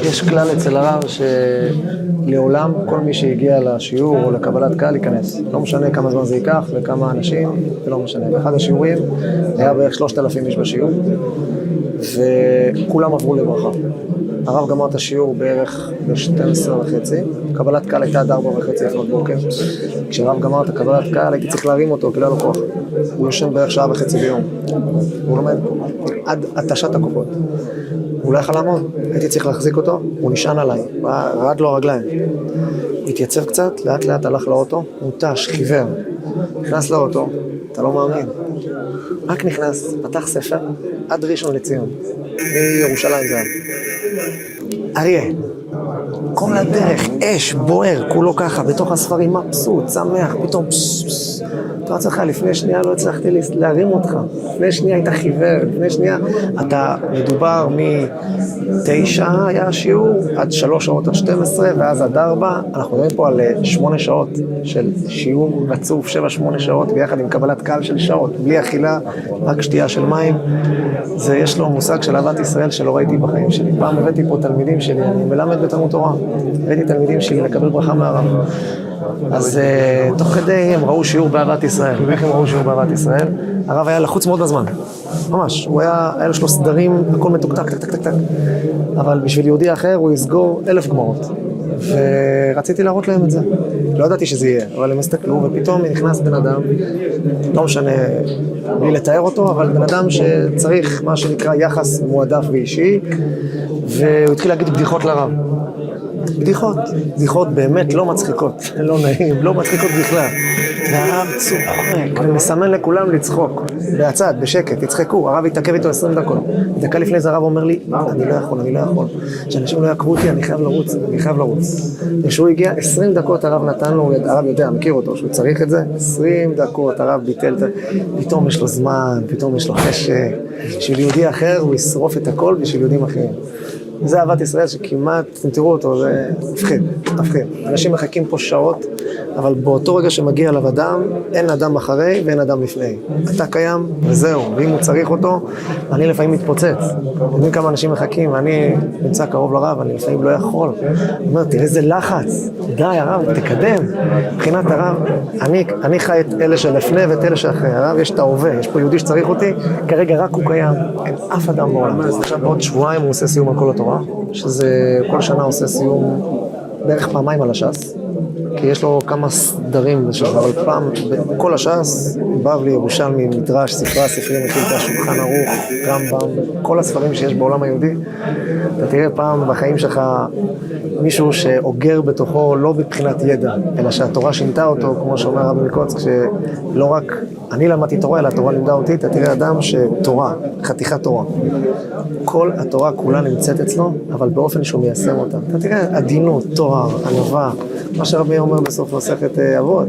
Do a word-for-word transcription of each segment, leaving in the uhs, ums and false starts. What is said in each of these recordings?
יש כלל אצל הרב שלעולם כל מי שהגיע לשיעור או לקבלת קהל ייכנס. לא משנה כמה זמן זה ייקח וכמה אנשים, זה לא משנה. באחד השיעורים היה בערך שלושת אלפים איש בשיעור, וכולם עברו לברכה. הרב גמר את השיעור בערך ב-שתים עשרה וחצי, קבלת קהל הייתה עד ארבע וחצי לפנות בוקר. כשהרב גמר את הקבלת קהל הייתי צריך להרים אותו, כי לא היה לו כוח. הוא יושן בערך שעה וחצי ביום. הוא לומד עד התשת הכוחות. הוא לא יכל לעמוד, הייתי צריך להחזיק אותו, הוא נשען עליי, רעד לו הרגליים. התייצב קצת, לאט לאט הלך לאוטו, מותש, חיוור. נכנס לאוטו, אתה לא מאמין. רק נכנס, פתח ספר, עד ראשון לציון. מירושלים זה היה. אריה, כל הדרך, אש, בוער, כולו ככה, בתוך הספרים, מבסוט, שמח, פתאום פס פס. אתה צריך, לפני שנייה לא הצלחתי להרים אותך. לפני שנייה היית חיוור, לפני שנייה אתה מדובר מתשע היה השיעור, עד שלוש שעות עד שתים עשרה, ואז עד ארבע. אנחנו מדברים פה על שמונה שעות של שיעור רצוף, שבע, שמונה שעות, ביחד עם קבלת קהל של שעות, בלי אכילה, רק שתייה של מים. זה יש לו מושג של אהבת ישראל שלא ראיתי בחיים שלי. פעם הבאתי פה תלמידים שלי, אני מלמד בתלמוד תורה. הבאתי תלמידים שלי לקבל ברכה מהרב. אז uh, תוך כדי הם ראו שיעור באהבת ישראל. ואיך הם ראו שיעור באהבת ישראל? הרב היה לחוץ מאוד בזמן. ממש. הוא היה, היה לו שלו סדרים, הכל מתוקתק, טק, טק, טק, טק. אבל בשביל יהודי אחר הוא יסגור אלף גמרות. ורציתי להראות להם את זה. לא ידעתי שזה יהיה, אבל הם הסתכלו, ופתאום נכנס בן אדם, לא משנה בלי לתאר אותו, אבל בן אדם שצריך מה שנקרא יחס מועדף ואישי, והוא התחיל להגיד בדיחות לרב. בדיחות, בדיחות באמת לא מצחיקות, לא נעים, לא מצחיקות בכלל. והרב צוחק, ומסמן לכולם לצחוק, בהצד, בשקט, תצחקו, הרב יתעכב איתו עשרים דקות. דקה לפני זה הרב אומר לי, אני לא יכול, אני לא יכול. שאנשים לא יעקבו אותי, אני חייב לרוץ, אני חייב לרוץ. כשהוא הגיע, עשרים דקות הרב נתן לו, הרב יודע, מכיר אותו, שהוא צריך את זה, עשרים דקות הרב ביטל, פתאום יש לו זמן, פתאום יש לו חשק. בשביל יהודי אחר הוא ישרוף את הכל בשביל יהודים אחרים. זה אהבת ישראל שכמעט, אתם תראו אותו, זה מפחיד, מפחיד. אנשים מחכים פה שעות, אבל באותו רגע שמגיע אליו אדם, אין אדם אחרי ואין אדם לפני. אתה קיים וזהו, ואם הוא צריך אותו, אני לפעמים מתפוצץ. יודעים כמה אנשים מחכים, ואני נמצא קרוב לרב, אני לפעמים לא יכול. אני אומר, תראה איזה לחץ, די הרב, תקדם. מבחינת הרב, אני, אני חי את אלה שלפני ואת אלה שאחרי. הרב יש את ההווה, יש פה יהודי שצריך אותי, כרגע רק הוא קיים, אין אף אדם בעולם. עכשיו בעוד שבועיים הוא עושה סיום על כל התורה. שזה כל שנה עושה סיום בערך פעמיים על הש"ס, כי יש לו כמה סדרים בש"ס, אבל פעם, כל הש"ס, בבלי, ירושלמי, מדרש, ספרה, ספרים, מחיתה, שולחן ערוך, רמב"ם, כל הספרים שיש בעולם היהודי, אתה תראה פעם בחיים שלך מישהו שאוגר בתוכו לא בבחינת ידע, אלא שהתורה שינתה אותו, כמו שאומר רבי מקוצק, שלא רק אני למדתי תורה, אלא התורה לימדה אותי, אתה תראה אדם שתורה, חתיכת תורה. כל התורה כולה נמצאת אצלו, אבל באופן שהוא מיישם אותה. אתה תראה עדינות, תואר, ענווה, מה שרבי אומר בסוף מסכת אבות,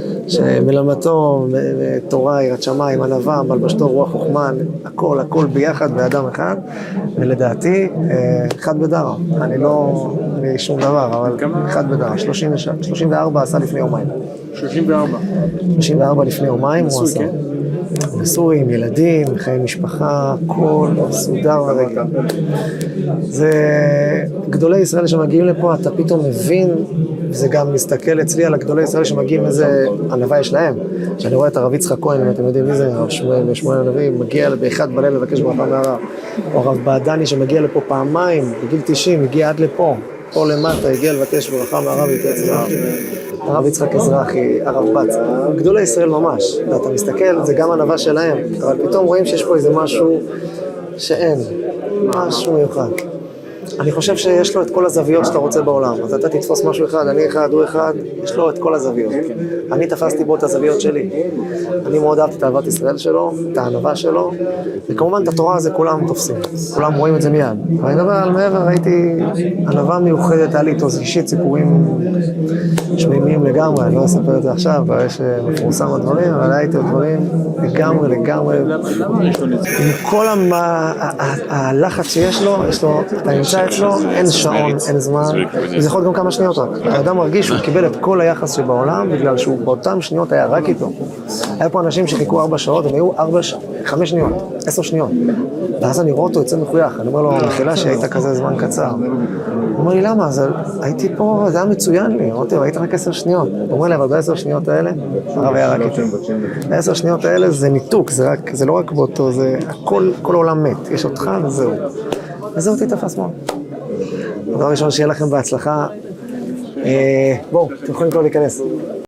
שמלמדתו תורה, יראת שמיים, ענווה, מלבשתו רוח חוכמה, הכל, הכל ביחד באדם אחד, ולדעתי, אחד בדרה. אני לא, אני שום דבר, אבל אחד בדרה. שלושים וארבע עשה לפני יומיים. שלושים וארבע. שלושים וארבע לפני יומיים הוא עשה. נשוי עם ילדים, חיי משפחה, הכל מסודר ורגע. זה גדולי ישראל שמגיעים לפה, אתה פתאום מבין, וזה גם מסתכל אצלי על הגדולי ישראל שמגיעים איזה ענווה יש להם. כשאני רואה את הרב יצחק כהן, אם אתם יודעים מי זה, הרב שמואל ושמואל הנביא, מגיע באחד בלילה לבקש ברכה מהרב. או הרב בעדני שמגיע לפה פעמיים, בגיל תשעים, הגיע עד לפה, פה למטה, הגיע לבקש ברכה מהרב יתייצב. הרב יצחק אזרחי, הרב בץ, גדולי ישראל ממש, ואתה מסתכל, זה גם ענווה שלהם, אבל פתאום רואים שיש פה איזה משהו שאין, משהו מיוחד. אני חושב שיש לו את כל הזוויות שאתה רוצה בעולם, אז אתה תתפוס משהו אחד, אני אחד, הוא אחד, יש לו את כל הזוויות. אני תפסתי בו את הזוויות שלי. אני מאוד אהבתי את אהבת ישראל שלו, את הענווה שלו, וכמובן את התורה הזה כולם תופסים, כולם רואים את זה מיד. ואני מדבר על מעבר, ראיתי ענווה מיוחדת, היה לי איתו אישית סיפורים שמימיים לגמרי, אני לא אספר את זה עכשיו, יש מפורסם הדברים, אבל היה איתו דברים לגמרי, לגמרי. עם כל הלחץ שיש לו, יש לו, אתה נמצא היה אצלו, אין שעון, אין זמן, וזה יכול להיות גם כמה שניות רק. האדם מרגיש שהוא קיבל את כל היחס שבעולם, בגלל שהוא באותם שניות היה רק איתו. היה פה אנשים שחיכו ארבע שעות, הם היו ארבע, חמש שניות, עשר שניות. ואז אני רואה אותו יוצא מחוייך, אני אומר לו, מחילה שהיית כזה זמן קצר. הוא אומר לי, למה? אז הייתי פה, זה היה מצוין לי, אמרתי לו, היית רק עשר שניות. הוא אומר לי, אבל בעשר שניות האלה, הרב היה רק איתי. בעשר שניות האלה זה ניתוק, זה, רק, זה לא רק באותו, זה הכל, כל העולם מת, יש אותך וזהו. וזה אותי תפס מאוד. דבר ראשון, שיהיה לכם בהצלחה. בואו, אתם יכולים כבר להיכנס.